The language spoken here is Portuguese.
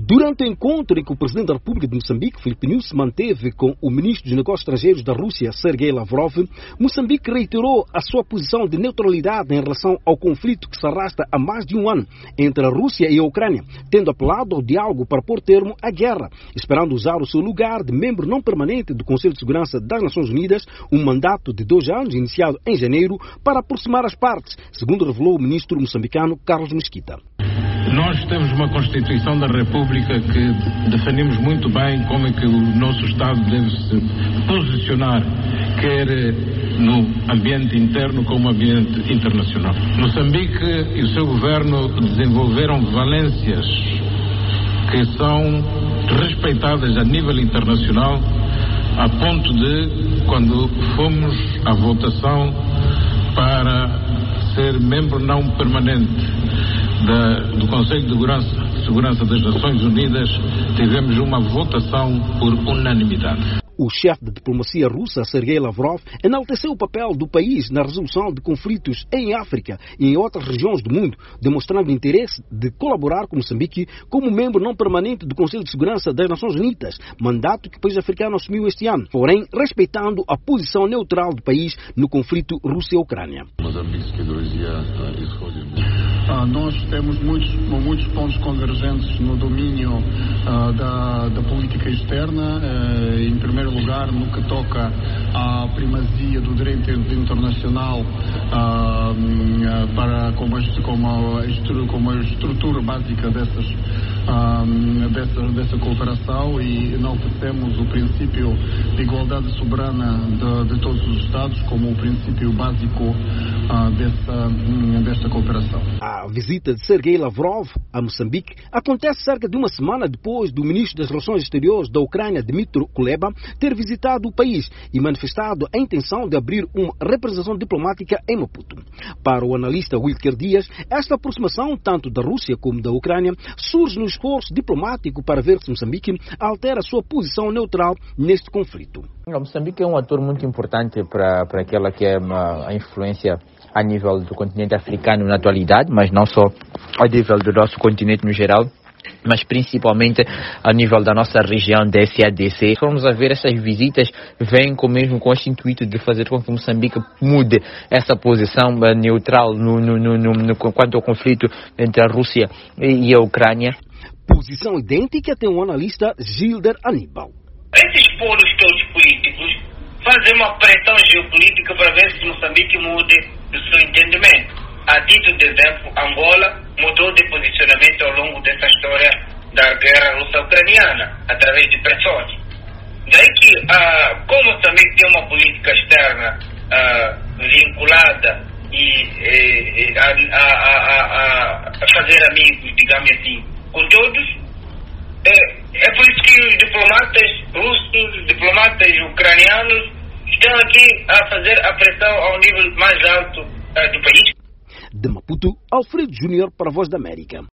Durante o encontro em que o Presidente da República de Moçambique, Filipe Nyusi, se manteve com o Ministro dos Negócios Estrangeiros da Rússia, Sergei Lavrov, Moçambique reiterou a sua posição de neutralidade em relação ao conflito que se arrasta há mais de um ano entre a Rússia e a Ucrânia, tendo apelado ao diálogo para pôr termo à guerra, esperando usar o seu lugar de membro não permanente do Conselho de Segurança das Nações Unidas, um mandato de 2 anos, iniciado em janeiro, para aproximar as partes, segundo revelou o ministro moçambicano Carlos Mesquita. Nós temos uma Constituição da República que definimos muito bem como é que o nosso Estado deve se posicionar, quer no ambiente interno como no ambiente internacional. Moçambique e o seu governo desenvolveram valências que são respeitadas a nível internacional, a ponto de, quando fomos à votação para ser membro não permanente do Conselho de Segurança das Nações Unidas, tivemos uma votação por unanimidade. O chefe da diplomacia russa, Sergei Lavrov, enalteceu o papel do país na resolução de conflitos em África e em outras regiões do mundo, demonstrando interesse de colaborar com Moçambique como membro não permanente do Conselho de Segurança das Nações Unidas, mandato que o país africano assumiu este ano, porém respeitando a posição neutral do país no conflito Rússia-Ucrânia. Nós temos muitos pontos convergentes no domínio da política externa, em primeiro lugar no que toca à primazia do direito internacional como a estrutura básica dessa cooperação, e enaltecemos o princípio de igualdade soberana de todos os Estados como o princípio básico desta cooperação. A visita de Sergei Lavrov a Moçambique acontece cerca de uma semana depois do ministro das Relações Exteriores da Ucrânia, Dmytro Kuleba, ter visitado o país e manifestado a intenção de abrir uma representação diplomática em Maputo. Para o analista Wilker Dias, esta aproximação, tanto da Rússia como da Ucrânia, surge no esforço diplomático para ver se Moçambique altera sua posição neutral neste conflito. Moçambique é um ator muito importante para aquela que é a influência a nível do continente africano na atualidade, mas não só a nível do nosso continente no geral, mas principalmente a nível da nossa região da SADC. Se formos a ver, essas visitas vêm mesmo com este intuito de fazer com que Moçambique mude essa posição neutral quanto ao conflito entre a Rússia e a Ucrânia. Posição idêntica tem o analista Gilder Aníbal. Esses polos todos políticos fazem uma pressão geopolítica para ver se Moçambique mude do seu entendimento. A título de exemplo, Angola mudou de posicionamento ao longo dessa história da guerra russa-ucraniana, através de pressões. Daí que, como Moçambique tem uma política externa vinculada a fazer amigos, digamos assim, com todos, é por isso que os diplomatas russos, diplomatas ucranianos estão aqui a fazer a pressão ao nível mais alto do país. De Maputo, Alfredo Júnior para a Voz da América.